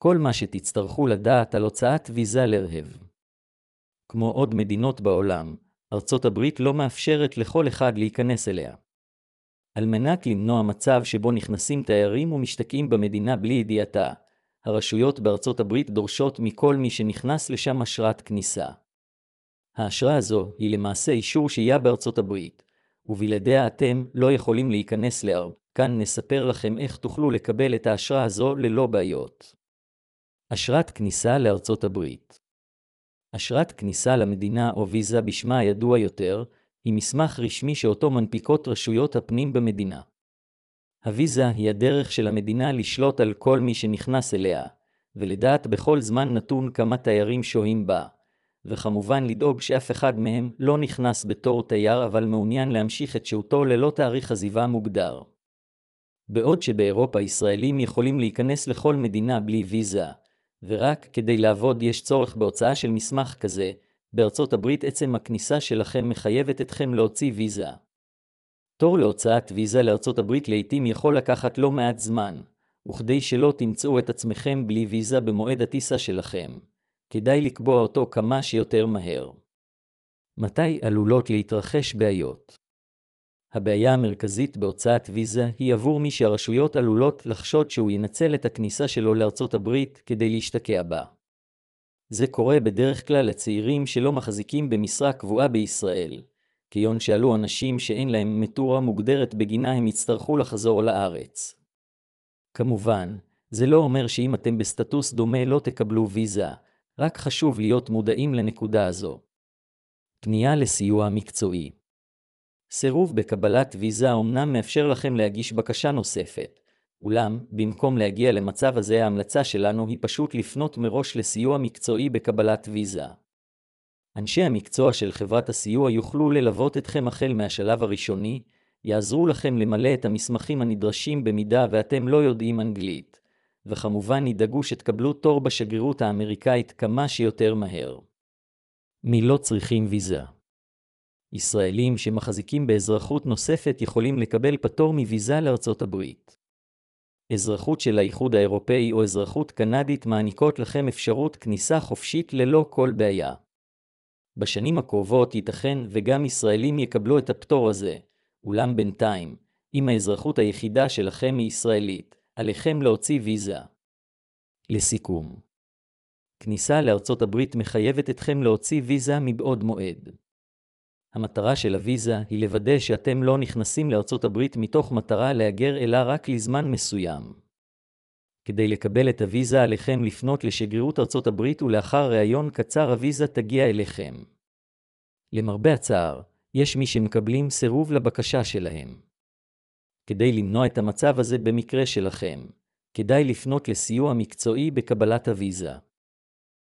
כל מה שתצטרכו לדעת על הוצאת ויזה לרהב. כמו עוד מדינות בעולם, ארצות הברית לא מאפשרת לכל אחד להיכנס אליה. על מנת למנוע מצב שבו נכנסים תיירים ומשתקעים במדינה בלי ידיעתה, הרשויות בארצות הברית דורשות מכל מי שנכנס לשם אשרת כניסה. האשרה הזו היא למעשה אישור שהייה בארצות הברית, ובלעדיה אתם לא יכולים להיכנס לארץ. כאן נספר לכם איך תוכלו לקבל את האשרה הזו ללא בעיות. אשרת כניסה לארצות הברית. אשרת כניסה למדינה או ויזה בשמה הידוע יותר, היא מסמך רשמי שאותו מנפיקות רשויות הפנים במדינה. הוויזה היא הדרך של המדינה לשלוט על כל מי שנכנס אליה, ולדעת בכל זמן נתון כמה תיירים שוהים בה, וכמובן לדאוג שאף אחד מהם לא נכנס בתור תייר אבל מעוניין להמשיך את שהותו ללא תאריך עזיבה מוגדר. בעוד שבאירופה ישראלים יכולים להיכנס לכל מדינה בלי ויזה, ורק כדי לעבוד יש צורך בהוצאה של מסמך כזה, בארצות הברית עצם הכניסה שלכם מחייבת אתכם להוציא ויזה. תור להוצאת ויזה לארצות הברית לעתים יכול לקחת לא מעט זמן, וכדי שלא תמצאו את עצמכם בלי ויזה במועד הטיסה שלכם, כדאי לקבוע אותו כמה שיותר מהר. מתי עלולות להתרחש בעיות? הבעיה המרכזית בהוצאת ויזה היא עבור מי שהרשויות עלולות לחשוד שהוא ינצל את הכניסה שלו לארצות הברית כדי להשתקע בה. זה קורה בדרך כלל לצעירים שלא מחזיקים במשרה קבועה בישראל, כיון שעלו אנשים שאין להם מטורה מוגדרת בגינה הם יצטרכו לחזור לארץ. כמובן, זה לא אומר שאם אתם בסטטוס דומה לא תקבלו ויזה, רק חשוב להיות מודעים לנקודה הזו. פנייה לסיוע מקצועי. סירוב בקבלת ויזה אומנם מאפשר לכם להגיש בקשה נוספת, אולם, במקום להגיע למצב הזה ההמלצה שלנו היא פשוט לפנות מראש לסיוע מקצועי בקבלת ויזה. אנשי המקצוע של חברת הסיוע יוכלו ללוות אתכם החל מהשלב הראשוני, יעזרו לכם למלא את המסמכים הנדרשים במידה ואתם לא יודעים אנגלית, וכמובן ידאגו שתקבלו תור בשגרירות האמריקאית כמה שיותר מהר. מי לא צריכים ויזה? ישראלים שמחזיקים באזרחות נוספת יכולים לקבל פטור מוויזה לארצות הברית. אזרחות של האיחוד האירופאי או אזרחות קנדית מעניקות לכם אפשרות כניסה חופשית ללא כל בעיה. בשנים הקרובות ייתכן וגם ישראלים יקבלו את הפטור הזה, אולם בינתיים, אם האזרחות היחידה שלכם היא ישראלית, עליכם להוציא ויזה. לסיכום, כניסה לארצות הברית מחייבת אתכם להוציא ויזה מבעוד מועד. המטרה של הוויזה היא לוודא שאתם לא נכנסים לארצות הברית מתוך מטרה להגר אלא רק לזמן מסוים. כדי לקבל את הוויזה עליכם לפנות לשגרירות ארצות הברית ולאחר ראיון קצר הוויזה תגיע אליכם. למרבה הצער, יש מי שמקבלים סירוב לבקשה שלהם. כדי למנוע את המצב הזה במקרה שלכם, כדאי לפנות לסיוע מקצועי בקבלת הוויזה.